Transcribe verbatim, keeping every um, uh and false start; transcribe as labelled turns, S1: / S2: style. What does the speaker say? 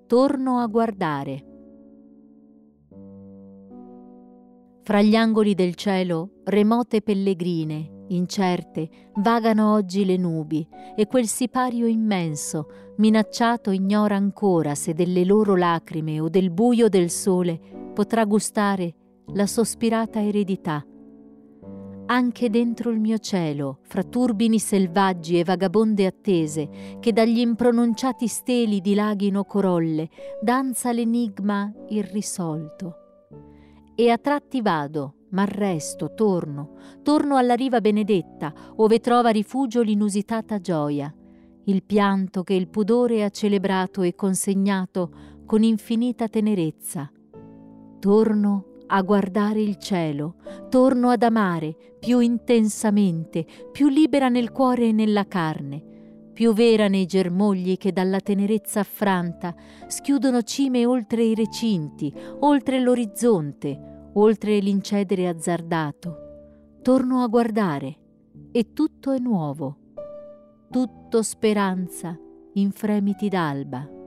S1: torno a guardare. Fra gli angoli del cielo, remote pellegrine, incerte, vagano oggi le nubi, e quel sipario immenso, minacciato, ignora ancora se delle loro lacrime o del buio del sole potrà gustare la sospirata eredità. Anche dentro il mio cielo, fra turbini selvaggi e vagabonde attese, che dagli impronunciati steli dilaghino corolle, danza l'enigma irrisolto. E a tratti vado, ma resto, torno, torno alla riva benedetta, ove trova rifugio l'inusitata gioia, il pianto che il pudore ha celebrato e consegnato con infinita tenerezza. Torno a guardare il cielo, torno ad amare più intensamente, più libera nel cuore e nella carne, più vera nei germogli che dalla tenerezza affranta schiudono cime oltre i recinti, oltre l'orizzonte, oltre l'incedere azzardato. Torno a guardare e tutto è nuovo, tutto speranza in fremiti d'alba.